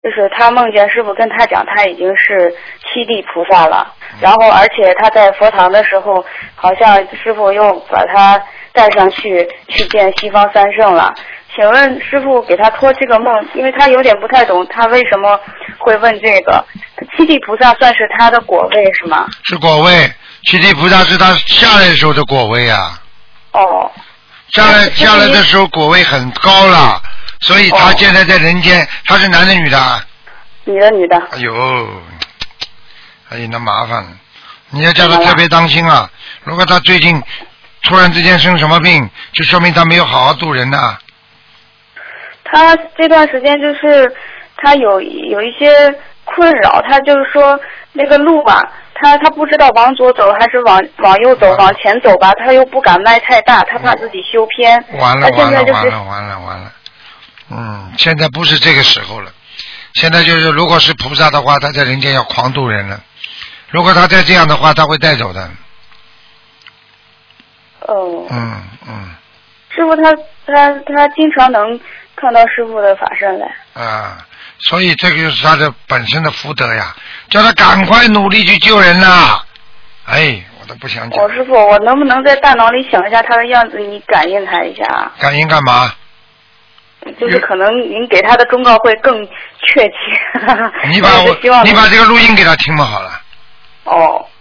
就是他梦见师傅跟他讲，他已经是七地菩萨了，然后而且他在佛堂的时候，好像师傅又把他带上去见西方三圣了。请问师傅给他托这个梦，因为他有点不太懂，他为什么会问这个？七地菩萨算是他的果位是吗？ 是果位，七地菩萨是他下来的时候的果位啊。 哦。 下来的时候果位很高了。所以他现在在人间，他是男的女的？ 女的。 哎呦，那麻烦了，你要叫他特别当心啊！如果他最近突然之间生什么病，就说明他没有好好度人呐。 他这段时间就是他有一些困扰，他就是说那个路吧，他不知道往左走还是往右走，往前走吧，他又不敢迈太大，他怕自己修偏。 完了。现在不是这个时候了，现在就是如果是菩萨的话，他在人间要狂度人了。如果他再这样的话，他会带走的。 哦。师傅他经常能看到师傅的法身来。 所以这个就是他的本身的福德呀，叫他赶快努力去救人呐。我都不想讲。 师傅，我能不能在大脑里想一下他的样子，你感应他一下？ 感应干嘛？ 就是可能您给他的忠告会更确切。 你把这个录音给他听嘛好了。